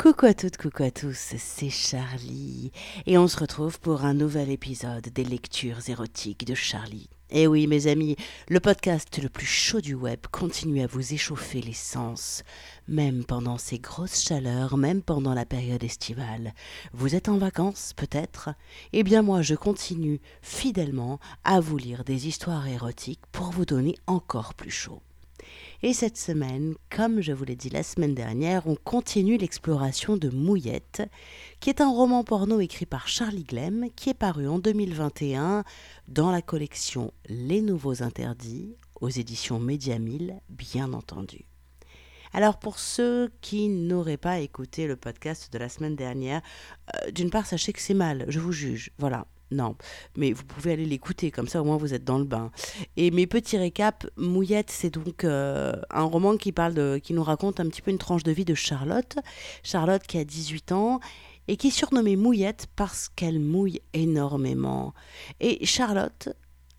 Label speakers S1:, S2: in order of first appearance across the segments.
S1: Coucou à toutes, coucou à tous, c'est Charlie et on se retrouve pour un nouvel épisode des lectures érotiques de Charlie. Et oui mes amis, le podcast le plus chaud du web continue à vous échauffer les sens, même pendant ces grosses chaleurs, même pendant la période estivale. Vous êtes en vacances peut-être ? Eh bien moi je continue fidèlement à vous lire des histoires érotiques pour vous donner encore plus chaud. Et cette semaine, comme je vous l'ai dit la semaine dernière, on continue l'exploration de Mouillette, qui est un roman porno écrit par Charlie Glem, qui est paru en 2021 dans la collection Les Nouveaux Interdits, aux éditions Média 1000, bien entendu. Alors pour ceux qui n'auraient pas écouté le podcast de la semaine dernière, d'une part sachez que c'est mal, je vous juge, voilà. Non, mais vous pouvez aller l'écouter, comme ça au moins vous êtes dans le bain. Et mes petits récaps, Mouillette, c'est donc un roman qui nous raconte un petit peu une tranche de vie de Charlotte. Charlotte qui a 18 ans et qui est surnommée Mouillette parce qu'elle mouille énormément. Et Charlotte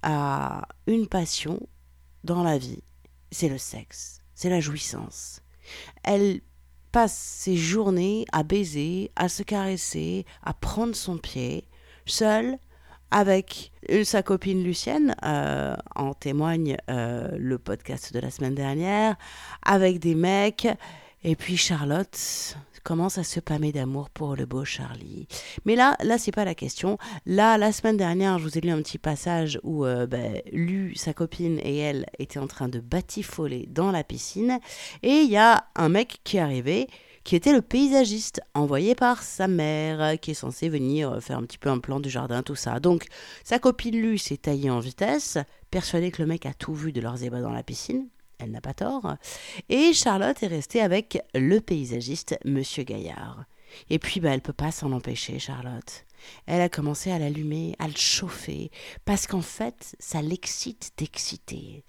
S1: a une passion dans la vie, c'est le sexe, c'est la jouissance. Elle passe ses journées à baiser, à se caresser, à prendre son pied, seule, avec sa copine Lucienne, en témoigne le podcast de la semaine dernière, avec des mecs, et puis Charlotte commence à se pâmer d'amour pour le beau Charlie. Mais là c'est pas la question. Là, la semaine dernière, je vous ai lu un petit passage où Lu, sa copine, et elle étaient en train de batifoler dans la piscine, et il y a un mec qui est arrivé, qui était le paysagiste envoyé par sa mère, qui est censé venir faire un petit peu un plan du jardin, tout ça. Donc, sa copine Lu s'est taillée en vitesse, persuadée que le mec a tout vu de leurs ébats dans la piscine. Elle n'a pas tort. Et Charlotte est restée avec le paysagiste, Monsieur Gaillard. Et puis, elle ne peut pas s'en empêcher, Charlotte. Elle a commencé à l'allumer, à le chauffer, parce qu'en fait, ça l'excite d'exciter.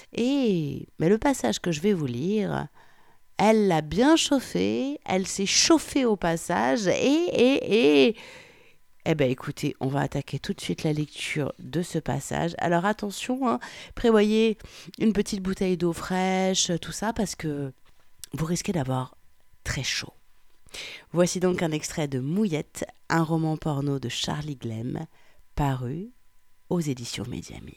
S1: Mais le passage que je vais vous lire, elle l'a bien chauffé, elle s'est chauffée au passage Eh bien écoutez, on va attaquer tout de suite la lecture de ce passage. Alors attention, prévoyez une petite bouteille d'eau fraîche, tout ça, parce que vous risquez d'avoir très chaud. Voici donc un extrait de Mouillette, un roman porno de Charlie Glem, paru aux éditions Média 1000.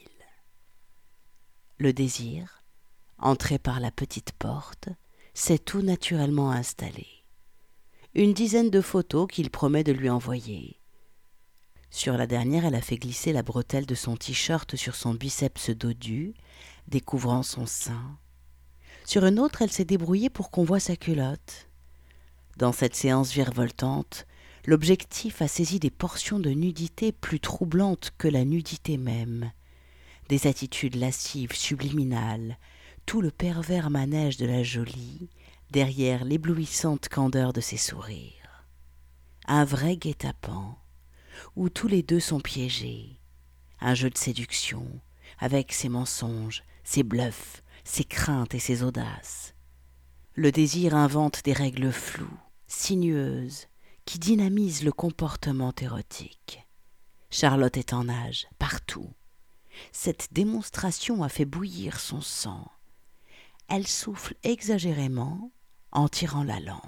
S1: Le désir, entré par la petite porte, s'est tout naturellement installé. Une dizaine de photos qu'il promet de lui envoyer. Sur la dernière, elle a fait glisser la bretelle de son t-shirt sur son biceps dodu, découvrant son sein. Sur une autre, elle s'est débrouillée pour qu'on voie sa culotte. Dans cette séance virevoltante, l'objectif a saisi des portions de nudité plus troublantes que la nudité même, des attitudes lascives subliminales, tout le pervers manège de la jolie, derrière l'éblouissante candeur de ses sourires. Un vrai guet-apens, où tous les deux sont piégés. Un jeu de séduction, avec ses mensonges, ses bluffs, ses craintes et ses audaces. Le désir invente des règles floues, sinueuses, qui dynamisent le comportement érotique. Charlotte est en nage, partout. Cette démonstration a fait bouillir son sang. Elle souffle exagérément en tirant la langue.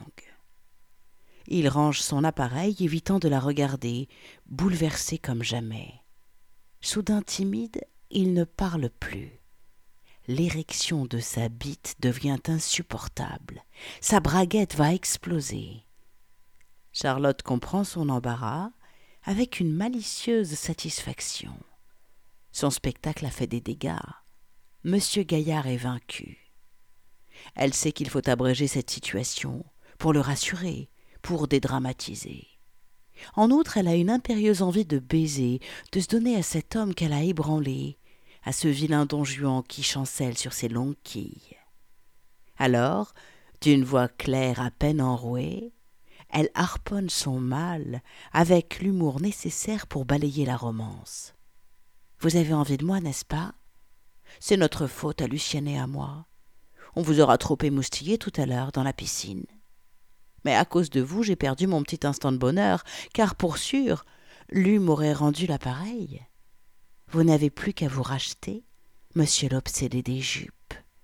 S1: Il range son appareil, évitant de la regarder, bouleversé comme jamais. Soudain timide, il ne parle plus. L'érection de sa bite devient insupportable. Sa braguette va exploser. Charlotte comprend son embarras avec une malicieuse satisfaction. Son spectacle a fait des dégâts. Monsieur Gaillard est vaincu. Elle sait qu'il faut abréger cette situation pour le rassurer, pour dédramatiser. En outre, elle a une impérieuse envie de baiser, de se donner à cet homme qu'elle a ébranlé, à ce vilain Don Juan qui chancelle sur ses longues quilles. Alors, d'une voix claire à peine enrouée, elle harponne son mal avec l'humour nécessaire pour balayer la romance. « Vous avez envie de moi, n'est-ce pas ? C'est notre faute à Lucienne et à moi. On vous aura trop émoustillé tout à l'heure dans la piscine. Mais à cause de vous, j'ai perdu mon petit instant de bonheur, car pour sûr, Lu m'aurait rendu l'appareil. Vous n'avez plus qu'à vous racheter, monsieur l'obsédé des jupes. »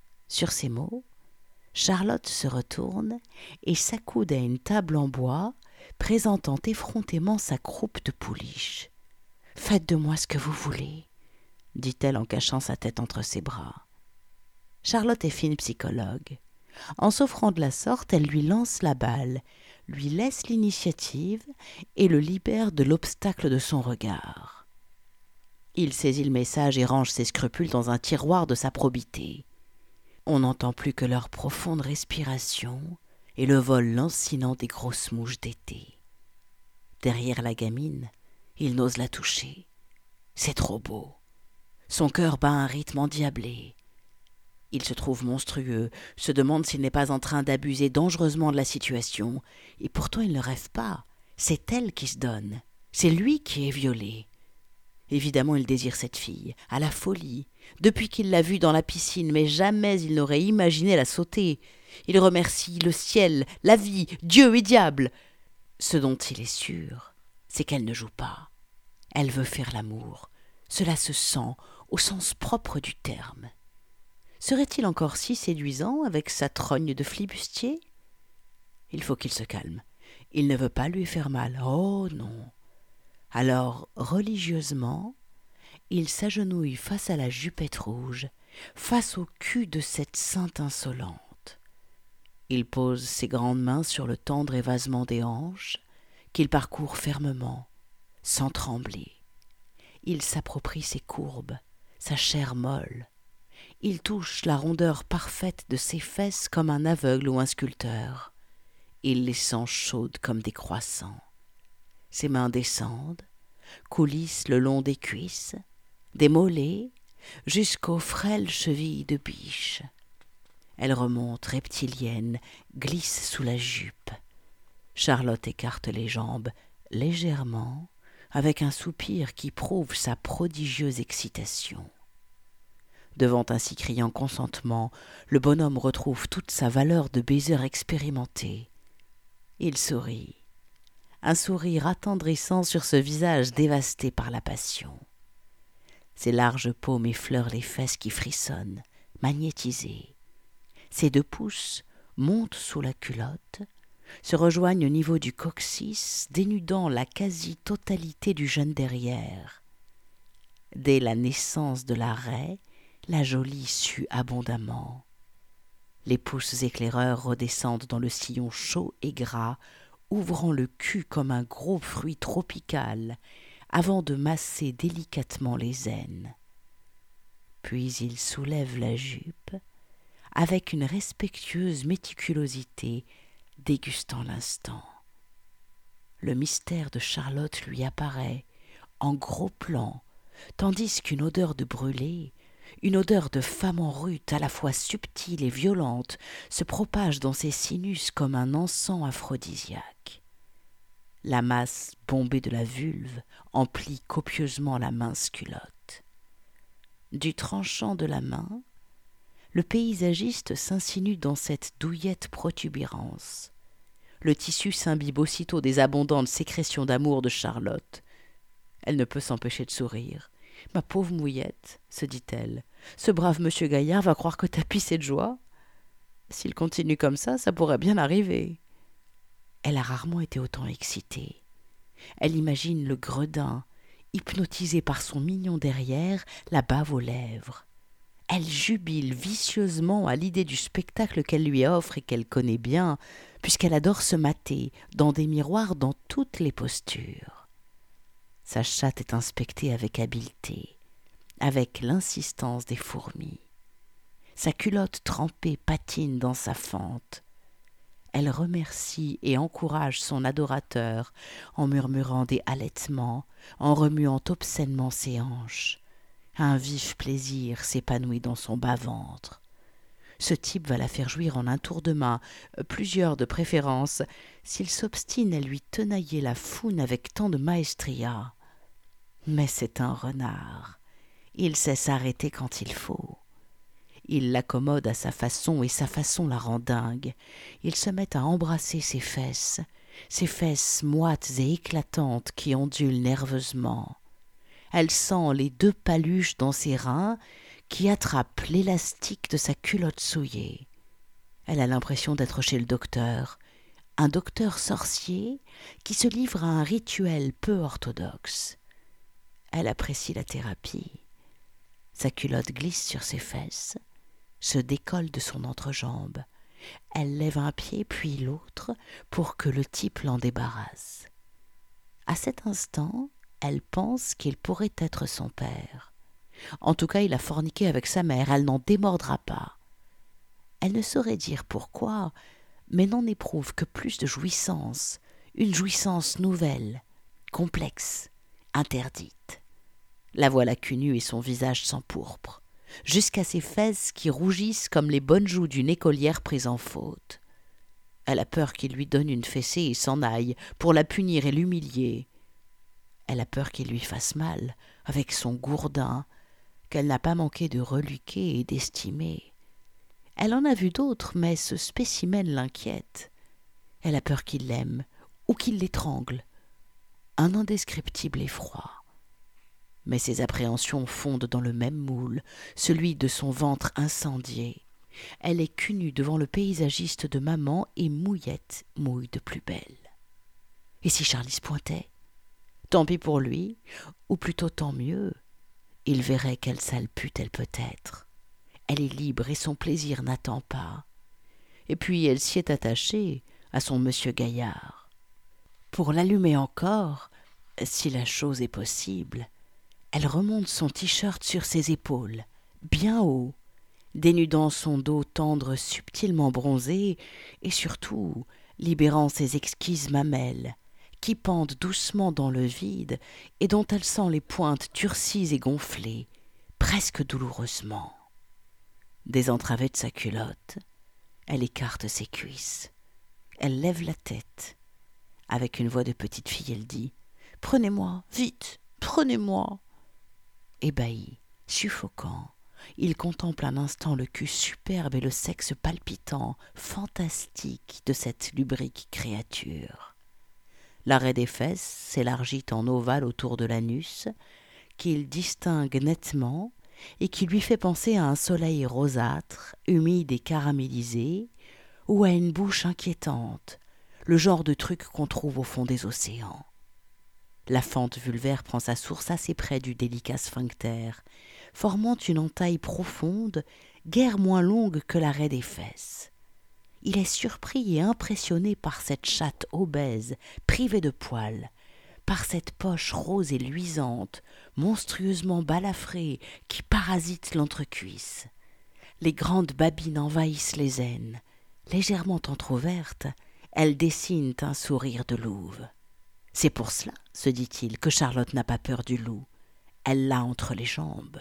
S1: Sur ces mots, Charlotte se retourne et s'accoude à une table en bois, présentant effrontément sa croupe de pouliche. « Faites de moi ce que vous voulez, » dit-elle en cachant sa tête entre ses bras. Charlotte est fine psychologue. En s'offrant de la sorte, elle lui lance la balle, lui laisse l'initiative et le libère de l'obstacle de son regard. Il saisit le message et range ses scrupules dans un tiroir de sa probité. On n'entend plus que leur profonde respiration et le vol lancinant des grosses mouches d'été. Derrière la gamine, il n'ose la toucher. C'est trop beau. Son cœur bat un rythme endiablé. Il se trouve monstrueux, se demande s'il n'est pas en train d'abuser dangereusement de la situation. Et pourtant il ne rêve pas. C'est elle qui se donne. C'est lui qui est violé. Évidemment, il désire cette fille, à la folie, depuis qu'il l'a vue dans la piscine, mais jamais il n'aurait imaginé la sauter. Il remercie le ciel, la vie, Dieu et diable. Ce dont il est sûr, c'est qu'elle ne joue pas. Elle veut faire l'amour. Cela se sent au sens propre du terme. Serait-il encore si séduisant avec sa trogne de flibustier ? Il faut qu'il se calme. Il ne veut pas lui faire mal. Oh non. Alors, religieusement, il s'agenouille face à la jupette rouge, face au cul de cette sainte insolente. Il pose ses grandes mains sur le tendre évasement des hanches, qu'il parcourt fermement, sans trembler. Il s'approprie ses courbes, sa chair molle. Il touche la rondeur parfaite de ses fesses comme un aveugle ou un sculpteur. Il les sent chaudes comme des croissants. Ses mains descendent, coulissent le long des cuisses, des mollets, jusqu'aux frêles chevilles de biche. Elle remonte reptilienne, glisse sous la jupe. Charlotte écarte les jambes légèrement, avec un soupir qui prouve sa prodigieuse excitation. Devant un si criant consentement, le bonhomme retrouve toute sa valeur de baiser expérimenté. Il sourit. Un sourire attendrissant sur ce visage dévasté par la passion. Ses larges paumes effleurent les fesses qui frissonnent, magnétisées. Ses 2 pouces montent sous la culotte, se rejoignent au niveau du coccyx, dénudant la quasi-totalité du jeune derrière. Dès la naissance de la raie, la jolie sue abondamment. Les pouces éclaireurs redescendent dans le sillon chaud et gras, ouvrant le cul comme un gros fruit tropical, avant de masser délicatement les aines. Puis il soulève la jupe, avec une respectueuse méticulosité, dégustant l'instant. Le mystère de Charlotte lui apparaît, en gros plan, tandis qu'une odeur de brûlé, une odeur de femme en rut à la fois subtile et violente, se propage dans ses sinus comme un encens aphrodisiaque. La masse bombée de la vulve emplit copieusement la mince culotte. Du tranchant de la main, le paysagiste s'insinue dans cette douillette protubérance. Le tissu s'imbibe aussitôt des abondantes sécrétions d'amour de Charlotte. Elle ne peut s'empêcher de sourire. « Ma pauvre mouillette, se dit-elle, ce brave monsieur Gaillard va croire que t'as pissé de joie. S'il continue comme ça pourrait bien arriver. » Elle a rarement été autant excitée. Elle imagine le gredin, hypnotisé par son mignon derrière, la bave aux lèvres. Elle jubile vicieusement à l'idée du spectacle qu'elle lui offre et qu'elle connaît bien, puisqu'elle adore se mater dans des miroirs dans toutes les postures. Sa chatte est inspectée avec habileté, avec l'insistance des fourmis. Sa culotte trempée patine dans sa fente. Elle remercie et encourage son adorateur en murmurant des halètements, en remuant obscènement ses hanches. Un vif plaisir s'épanouit dans son bas-ventre. Ce type va la faire jouir en un tour de main, plusieurs de préférence, s'il s'obstine à lui tenailler la foune avec tant de maestria. Mais c'est un renard. Il sait s'arrêter quand il faut. Il l'accommode à sa façon et sa façon la rend dingue. Il se met à embrasser ses fesses moites et éclatantes qui ondulent nerveusement. Elle sent les 2 paluches dans ses reins qui attrapent l'élastique de sa culotte souillée. Elle a l'impression d'être chez le docteur, un docteur sorcier qui se livre à un rituel peu orthodoxe. Elle apprécie la thérapie. Sa culotte glisse sur ses fesses, se décolle de son entrejambe. Elle lève un pied puis l'autre pour que le type l'en débarrasse. À cet instant, elle pense qu'il pourrait être son père. En tout cas, il a forniqué avec sa mère, elle n'en démordra pas. Elle ne saurait dire pourquoi, mais n'en éprouve que plus de jouissance, une jouissance nouvelle, complexe, interdite. La voilà cul nu et son visage s'empourpre, jusqu'à ses fesses qui rougissent comme les bonnes joues d'une écolière prise en faute. Elle a peur qu'il lui donne une fessée et s'en aille pour la punir et l'humilier. Elle a peur qu'il lui fasse mal, avec son gourdin, qu'elle n'a pas manqué de reluquer et d'estimer. Elle en a vu d'autres, mais ce spécimen l'inquiète. Elle a peur qu'il l'aime, ou qu'il l'étrangle. Un indescriptible effroi. Mais ses appréhensions fondent dans le même moule, celui de son ventre incendié. Elle est cul nue devant le paysagiste de maman et Mouillette mouille de plus belle. Et si Charlie se pointait? Tant pis pour lui, ou plutôt tant mieux. Il verrait quelle sale pute elle peut être. Elle est libre et son plaisir n'attend pas. Et puis elle s'y est attachée, à son monsieur Gaillard. Pour l'allumer encore, si la chose est possible, elle remonte son t-shirt sur ses épaules, bien haut, dénudant son dos tendre subtilement bronzé et surtout libérant ses exquises mamelles, qui pendent doucement dans le vide et dont elle sent les pointes durcies et gonflées, presque douloureusement. Désentravée de sa culotte, elle écarte ses cuisses. Elle lève la tête. Avec une voix de petite fille, elle dit « Prenez-moi, vite, prenez-moi !» Ébahi, suffocant, il contemple un instant le cul superbe et le sexe palpitant, fantastique de cette lubrique créature. L'arrêt des fesses s'élargit en ovale autour de l'anus, qu'il distingue nettement et qui lui fait penser à un soleil rosâtre, humide et caramélisé, ou à une bouche inquiétante, le genre de truc qu'on trouve au fond des océans. La fente vulvaire prend sa source assez près du délicat sphincter, formant une entaille profonde, guère moins longue que l'arrêt des fesses. Il est surpris et impressionné par cette chatte obèse, privée de poils, par cette poche rose et luisante, monstrueusement balafrée, qui parasite l'entrecuisse. Les grandes babines envahissent les aines. Légèrement entr'ouvertes, elles dessinent un sourire de louve. C'est pour cela, se dit-il, que Charlotte n'a pas peur du loup. Elle l'a entre les jambes.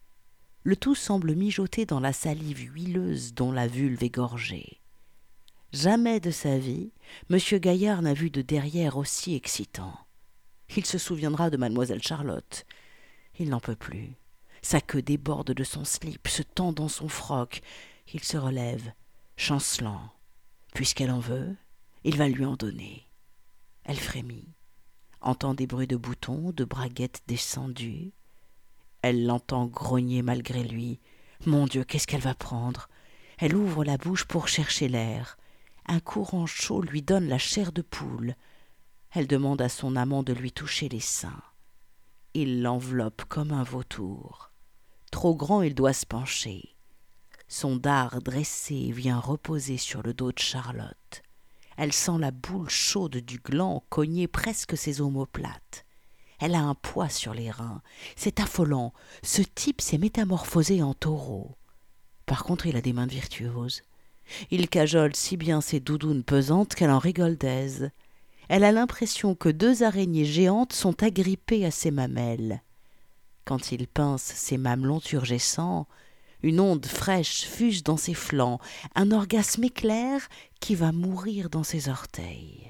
S1: Le tout semble mijoter dans la salive huileuse dont la vulve est gorgée. Jamais de sa vie, M. Gaillard n'a vu de derrière aussi excitant. Il se souviendra de mademoiselle Charlotte. Il n'en peut plus. Sa queue déborde de son slip, se tend dans son froc. Il se relève, chancelant. Puisqu'elle en veut, il va lui en donner. Elle frémit, entend des bruits de boutons, de braguettes descendues. Elle l'entend grogner malgré lui. Mon Dieu, qu'est-ce qu'elle va prendre? Elle ouvre la bouche pour chercher l'air. Un courant chaud lui donne la chair de poule. Elle demande à son amant de lui toucher les seins. Il l'enveloppe comme un vautour. Trop grand, il doit se pencher. Son dard dressé vient reposer sur le dos de Charlotte. Elle sent la boule chaude du gland cogner presque ses omoplates. Elle a un poids sur les reins. C'est affolant. Ce type s'est métamorphosé en taureau. Par contre, il a des mains de virtuose. Il cajole si bien ses doudounes pesantes qu'elle en rigole d'aise. Elle a l'impression que 2 araignées géantes sont agrippées à ses mamelles. Quand il pince ses mamelons turgescents, une onde fraîche fuse dans ses flancs, un orgasme éclair qui va mourir dans ses orteils.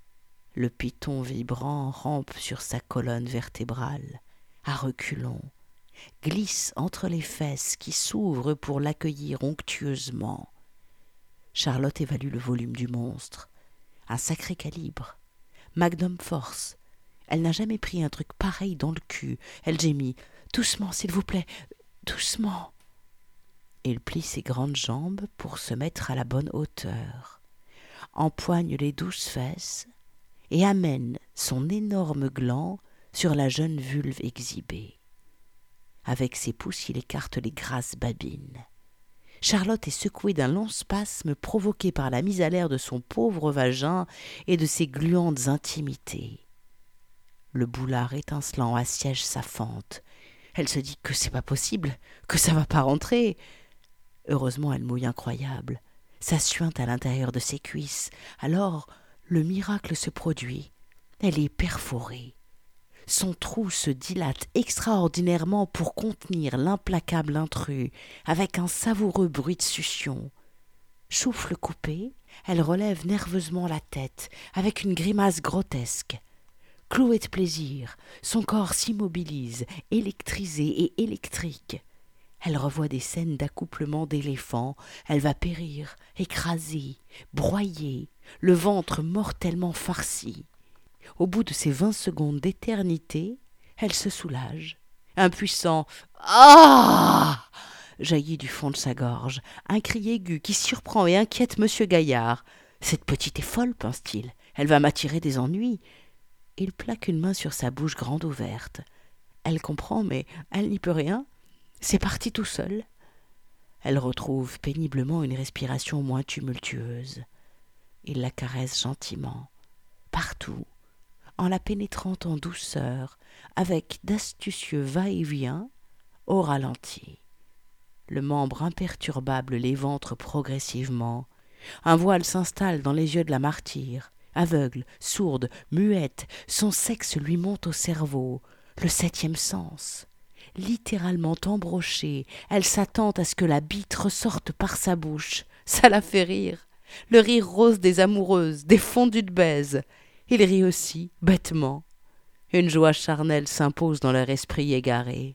S1: Le python vibrant rampe sur sa colonne vertébrale, à reculons, glisse entre les fesses qui s'ouvrent pour l'accueillir onctueusement. Charlotte évalue le volume du monstre. Un sacré calibre. Magnum force. Elle n'a jamais pris un truc pareil dans le cul. Elle gémit. « Doucement, s'il vous plaît, doucement !» Il plie ses grandes jambes pour se mettre à la bonne hauteur, empoigne les douces fesses et amène son énorme gland sur la jeune vulve exhibée. Avec ses pouces, il écarte les grasses babines. Charlotte est secouée d'un long spasme provoqué par la mise à l'air de son pauvre vagin et de ses gluantes intimités. Le boulard étincelant assiège sa fente. Elle se dit que c'est pas possible, que ça va pas rentrer. Heureusement, elle mouille incroyable. Ça suinte à l'intérieur de ses cuisses. Alors, le miracle se produit. Elle est perforée. Son trou se dilate extraordinairement pour contenir l'implacable intrus, avec un savoureux bruit de succion. Souffle coupé, elle relève nerveusement la tête, avec une grimace grotesque. Clouée de plaisir, son corps s'immobilise, électrisé et électrique. Elle revoit des scènes d'accouplement d'éléphants, elle va périr, écrasée, broyée, le ventre mortellement farci. Au bout de ces 20 secondes d'éternité, elle se soulage. Un puissant « Ah !» jaillit du fond de sa gorge, un cri aigu qui surprend et inquiète M. Gaillard. « Cette petite est folle, pense-t-il, elle va m'attirer des ennuis. » Il plaque une main sur sa bouche grande ouverte. Elle comprend, mais elle n'y peut rien. C'est parti tout seul. Elle retrouve péniblement une respiration moins tumultueuse. Il la caresse gentiment, partout, en la pénétrant en douceur, avec d'astucieux va-et-vient, au ralenti. Le membre imperturbable l'éventre progressivement. Un voile s'installe dans les yeux de la martyre. Aveugle, sourde, muette, son sexe lui monte au cerveau, le 7e sens. Littéralement embrochée, elle s'attend à ce que la bite ressorte par sa bouche. Ça la fait rire. Le rire rose des amoureuses, des fondues de baise. Il rit aussi, bêtement. Une joie charnelle s'impose dans leur esprit égaré.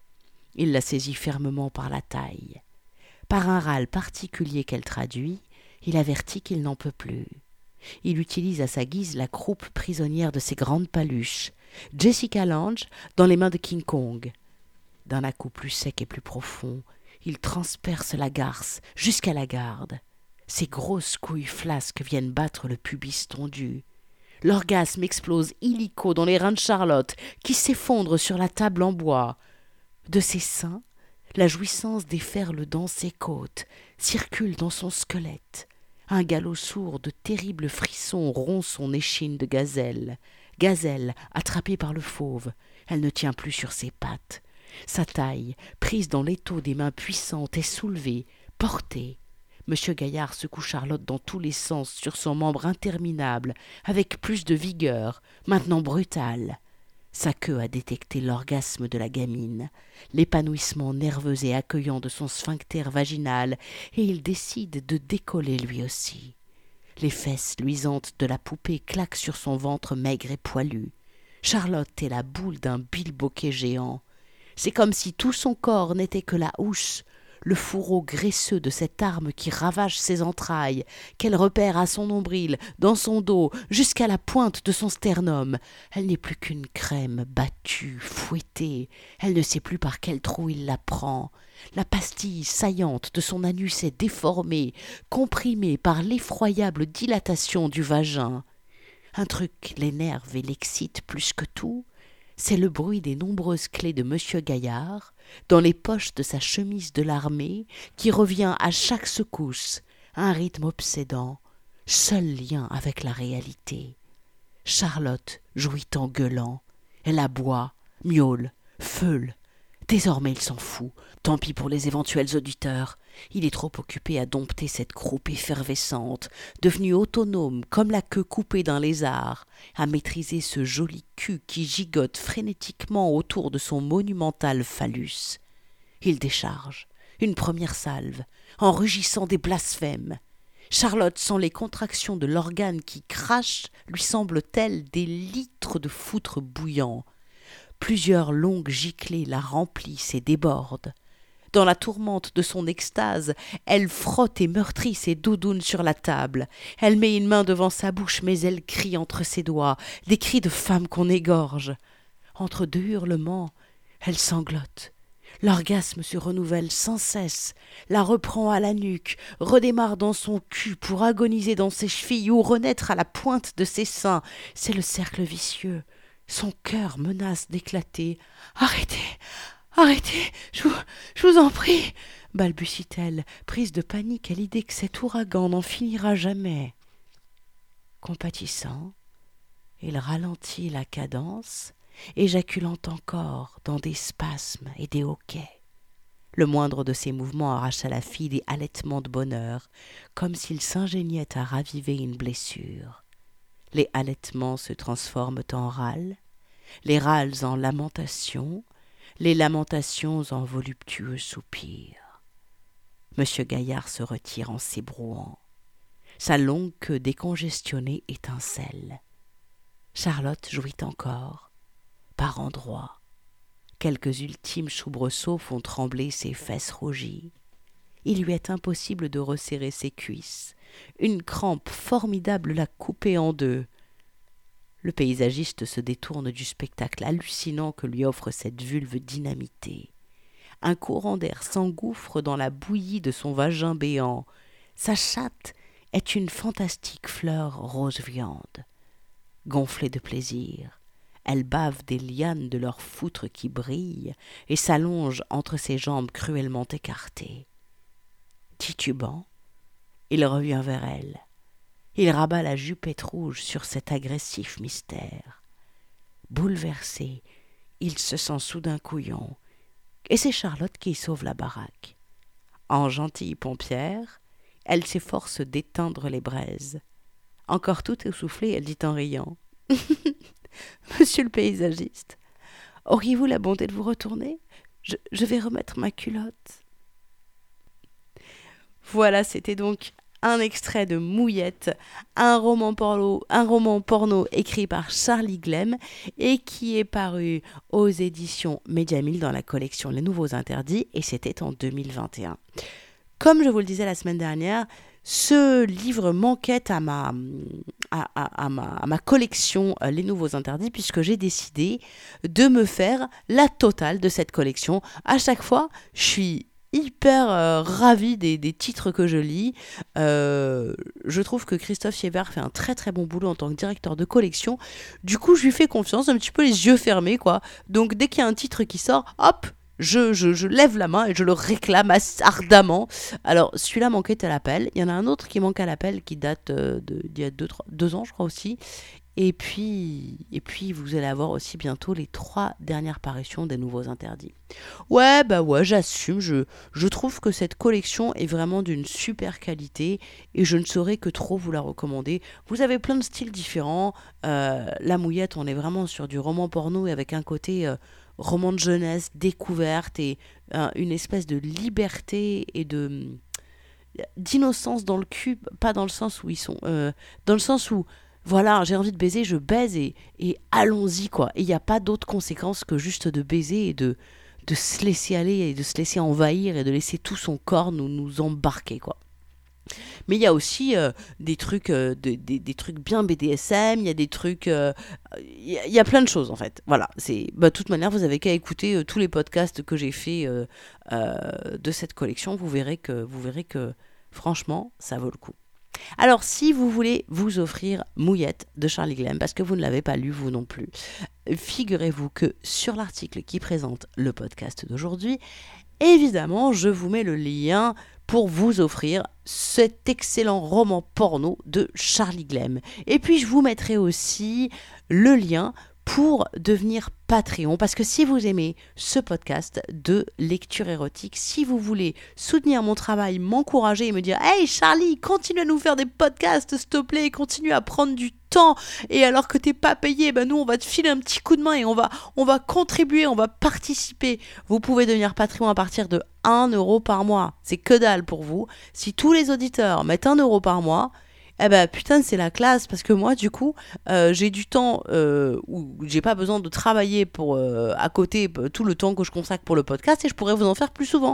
S1: Il la saisit fermement par la taille. Par un râle particulier qu'elle traduit, il avertit qu'il n'en peut plus. Il utilise à sa guise la croupe prisonnière de ses grandes paluches, Jessica Lange dans les mains de King Kong. D'un à coup plus sec et plus profond, il transperce la garce jusqu'à la garde. Ses grosses couilles flasques viennent battre le pubis tondu. L'orgasme explose illico dans les reins de Charlotte, qui s'effondrent sur la table en bois. De ses seins, la jouissance déferle dans ses côtes, circule dans son squelette. Un galop sourd de terribles frissons rompt son échine de gazelle. Gazelle, attrapée par le fauve, elle ne tient plus sur ses pattes. Sa taille, prise dans l'étau des mains puissantes, est soulevée, portée. Monsieur Gaillard secoue Charlotte dans tous les sens sur son membre interminable, avec plus de vigueur, maintenant brutale. Sa queue a détecté l'orgasme de la gamine, l'épanouissement nerveux et accueillant de son sphincter vaginal, et il décide de décoller lui aussi. Les fesses luisantes de la poupée claquent sur son ventre maigre et poilu. Charlotte est la boule d'un bilboquet géant. C'est comme si tout son corps n'était que la housse, le fourreau graisseux de cette arme qui ravage ses entrailles, qu'elle repère à son nombril, dans son dos, jusqu'à la pointe de son sternum. Elle n'est plus qu'une crème battue, fouettée. Elle ne sait plus par quel trou il la prend. La pastille saillante de son anus est déformée, comprimée par l'effroyable dilatation du vagin. Un truc l'énerve et l'excite plus que tout. C'est le bruit des nombreuses clés de Monsieur Gaillard, dans les poches de sa chemise de l'armée, qui revient à chaque secousse, un rythme obsédant, seul lien avec la réalité. Charlotte jouit en gueulant, elle aboie, miaule, feule. Désormais il s'en fout, tant pis pour les éventuels auditeurs. Il est trop occupé à dompter cette croupe effervescente, devenue autonome comme la queue coupée d'un lézard, à maîtriser ce joli cul qui gigote frénétiquement autour de son monumental phallus. Il décharge, une première salve, en rugissant des blasphèmes. Charlotte sent les contractions de l'organe qui crache, lui semblent-elles des litres de foutre bouillant. Plusieurs longues giclées la remplissent et débordent. Dans la tourmente de son extase, elle frotte et meurtrit ses doudounes sur la table. Elle met une main devant sa bouche, mais elle crie entre ses doigts, des cris de femme qu'on égorge. Entre deux hurlements, elle sanglote. L'orgasme se renouvelle sans cesse, la reprend à la nuque, redémarre dans son cul pour agoniser dans ses chevilles ou renaître à la pointe de ses seins. C'est le cercle vicieux. Son cœur menace d'éclater. « Arrêtez, arrêtez, je vous en prie !» balbutie-t-elle, prise de panique à l'idée que cet ouragan n'en finira jamais. Compatissant, il ralentit la cadence, éjaculant encore dans des spasmes et des hoquets. Le moindre de ses mouvements arrache à la fille des halètements de bonheur, comme s'il s'ingéniait à raviver une blessure. Les halètements se transforment en râles, les râles en lamentations, les lamentations en voluptueux soupirs. Monsieur Gaillard se retire en s'ébrouant. Sa longue queue décongestionnée étincelle. Charlotte jouit encore, par endroits. Quelques ultimes soubresauts font trembler ses fesses rougies. Il lui est impossible de resserrer ses cuisses. Une crampe formidable l'a coupée en deux. Le paysagiste se détourne du spectacle hallucinant que lui offre cette vulve dynamitée. Un courant d'air s'engouffre dans la bouillie de son vagin béant. Sa chatte est une fantastique fleur rose viande. Gonflée de plaisir, elle bave des lianes de leur foutre qui brille et s'allonge entre ses jambes cruellement écartées. Titubant, il revient vers elle. Il rabat la jupette rouge sur cet agressif mystère. Bouleversé, il se sent soudain couillon, et c'est Charlotte qui sauve la baraque. En gentille pompière, elle s'efforce d'éteindre les braises. Encore tout essoufflée, elle dit en riant « Monsieur le paysagiste, auriez-vous la bonté de vous retourner ? Je vais remettre ma culotte. » Voilà, c'était donc un extrait de Mouillette, un roman porno écrit par Charlie Glem et qui est paru aux éditions Média 1000 dans la collection Les Nouveaux Interdits, et c'était en 2021. Comme je vous le disais la semaine dernière, ce livre manquait à ma collection Les Nouveaux Interdits, puisque j'ai décidé de me faire la totale de cette collection. À chaque fois, je suis hyper ravie des titres que je lis. Je trouve que Christophe Siebert fait un très très bon boulot en tant que directeur de collection. Du coup, je lui fais confiance, un petit peu les yeux fermés, quoi. Donc, dès qu'il y a un titre qui sort, hop, je lève la main et je le réclame ardemment. Alors, celui-là manquait à l'appel. Il y en a un autre qui manque à l'appel qui date d'il y a 2 ans, je crois aussi. Et puis, vous allez avoir aussi bientôt les 3 dernières parutions des Nouveaux Interdits. Ouais, j'assume. Je trouve que cette collection est vraiment d'une super qualité et je ne saurais que trop vous la recommander. Vous avez plein de styles différents. La Mouillette, on est vraiment sur du roman porno et avec un côté roman de jeunesse, découverte et une espèce de liberté et d'innocence dans le cul, pas dans le sens où ils sont... dans le sens où voilà, j'ai envie de baiser, je baise et allons-y, quoi. Et il n'y a pas d'autres conséquences que juste de baiser et de se laisser aller et de se laisser envahir et de laisser tout son corps nous embarquer, quoi. Mais il y a aussi des trucs bien BDSM, il y a des trucs... Il y a plein de choses, en fait. Voilà, de toute manière, vous avez qu'à écouter tous les podcasts que j'ai fait de cette collection. Vous verrez que, franchement, ça vaut le coup. Alors, si vous voulez vous offrir Mouillette de Charlie Glem, parce que vous ne l'avez pas lu, vous non plus, figurez-vous que sur l'article qui présente le podcast d'aujourd'hui, évidemment, je vous mets le lien pour vous offrir cet excellent roman porno de Charlie Glem. Et puis, je vous mettrai aussi le lien pour devenir Patreon, parce que si vous aimez ce podcast de lecture érotique, si vous voulez soutenir mon travail, m'encourager et me dire « Hey Charlie, continue à nous faire des podcasts, s'il te plaît, continue à prendre du temps, et alors que t'es pas payé, nous on va te filer un petit coup de main et on va contribuer, on va participer. » Vous pouvez devenir Patreon à partir de 1 euro par mois. C'est que dalle pour vous. Si tous les auditeurs mettent 1 euro par mois, putain, c'est la classe, parce que moi du coup j'ai du temps où j'ai pas besoin de travailler pour à côté tout le temps que je consacre pour le podcast, et je pourrais vous en faire plus souvent.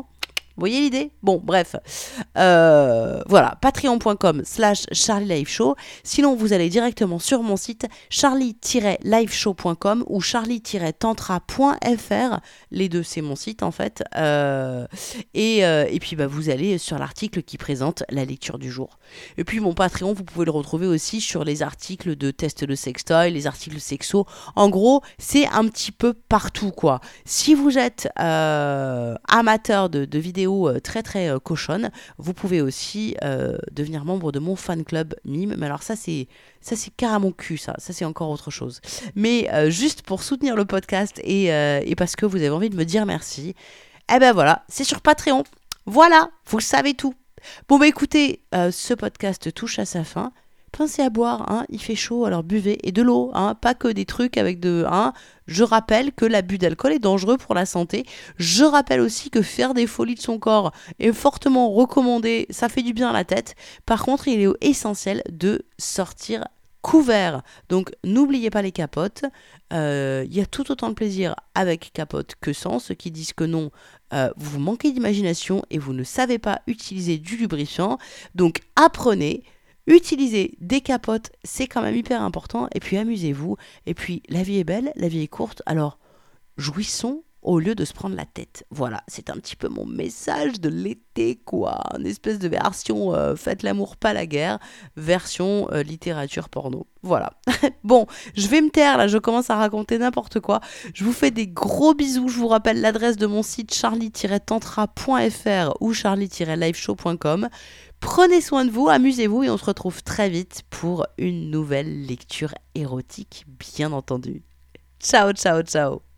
S1: Vous voyez l'idée? Bon, bref. Voilà, patreon.com/charlieliveshow. Sinon, vous allez directement sur mon site charlie-liveshow.com ou charlie-tantra.fr. Les deux, c'est mon site en fait. Et puis, vous allez sur l'article qui présente la lecture du jour. Et puis, mon Patreon, vous pouvez le retrouver aussi sur les articles de tests de sextoy, les articles sexo. En gros, c'est un petit peu partout, quoi. Si vous êtes amateur de vidéos très très cochonnes, vous pouvez aussi devenir membre de mon fan club Mime. Mais alors ça c'est carrément cul, ça c'est encore autre chose. Mais juste pour soutenir le podcast et parce que vous avez envie de me dire merci, eh ben voilà, c'est sur Patreon. Voilà, vous savez tout. Bon écoutez, ce podcast touche à sa fin. Pensez à boire, hein, il fait chaud, alors buvez, et de l'eau, hein, pas que des trucs avec de... Hein. Je rappelle que l'abus d'alcool est dangereux pour la santé. Je rappelle aussi que faire des folies de son corps est fortement recommandé, ça fait du bien à la tête. Par contre, il est essentiel de sortir couvert. Donc n'oubliez pas les capotes. Il y a tout autant de plaisir avec capote que sans. Ceux qui disent que non, vous manquez d'imagination et vous ne savez pas utiliser du lubrifiant. Donc apprenez. Utilisez des capotes, c'est quand même hyper important. Et puis amusez-vous. Et puis la vie est belle, la vie est courte. Alors jouissons au lieu de se prendre la tête. Voilà, c'est un petit peu mon message de l'été, quoi. Une espèce de version faites l'amour, pas la guerre. Version littérature porno. Voilà. Bon, je vais me taire là, je commence à raconter n'importe quoi. Je vous fais des gros bisous. Je vous rappelle l'adresse de mon site charlie-tantra.fr ou charlie-liveshow.com. Prenez soin de vous, amusez-vous et on se retrouve très vite pour une nouvelle lecture érotique, bien entendu. Ciao, ciao, ciao.